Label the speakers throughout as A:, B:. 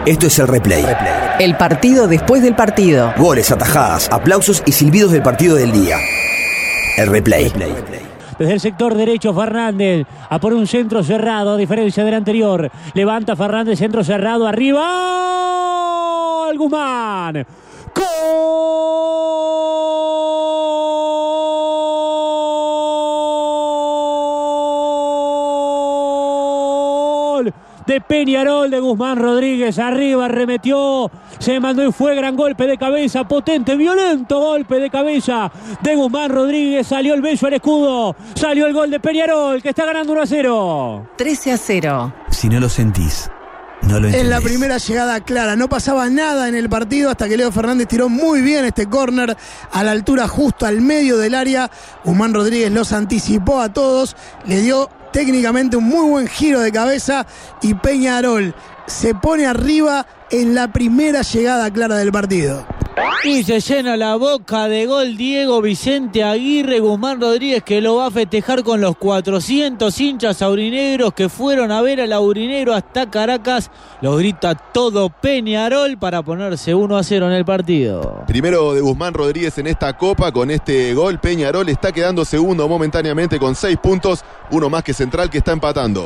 A: Esto es el replay.
B: El partido después del partido.
A: Goles, atajadas, aplausos y silbidos del partido del día. El replay.
C: Desde el sector derecho Fernández a por un centro cerrado, a diferencia del anterior. Levanta Fernández, centro cerrado, arriba. Guzmán. ¡Gol! De Peñarol, de Guzmán Rodríguez, arriba, arremetió, se mandó y fue, gran golpe de cabeza, potente, violento golpe de cabeza de Guzmán Rodríguez, salió el beso al escudo, salió el gol de Peñarol, que está ganando 1-0.
B: 13-0.
A: Si no lo sentís, no lo entendés.
D: En la primera llegada clara, no pasaba nada en el partido hasta que Leo Fernández tiró muy bien este córner a la altura justo al medio del área. Guzmán Rodríguez los anticipó a todos, le dio técnicamente un muy buen giro de cabeza y Peñarol se pone arriba en la primera llegada clara del partido.
E: Y se llena la boca de gol Diego Vicente Aguirre. Guzmán Rodríguez, que lo va a festejar con los 400 hinchas aurinegros que fueron a ver al aurinegro hasta Caracas. Lo grita todo Peñarol para ponerse 1-0 en el partido.
F: Primero de Guzmán Rodríguez en esta copa. Con este gol Peñarol está quedando segundo momentáneamente con 6 puntos, uno más que Central, que está empatando.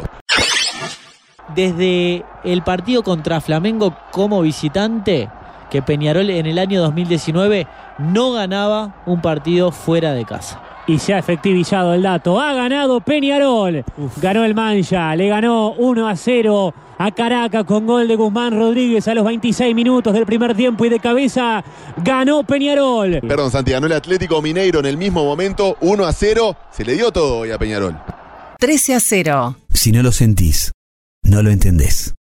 E: Desde el partido contra Flamengo como visitante, que Peñarol en el año 2019 no ganaba un partido fuera de casa.
C: Y se ha efectivizado el dato. Ha ganado Peñarol. Ganó el Mancha. Le ganó 1-0 a Caracas con gol de Guzmán Rodríguez a los 26 minutos del primer tiempo y de cabeza ganó Peñarol.
F: Perdón, Santi, ganó el Atlético Mineiro en el mismo momento, 1-0. Se le dio todo hoy a Peñarol.
B: 13-0.
A: Si no lo sentís, no lo entendés.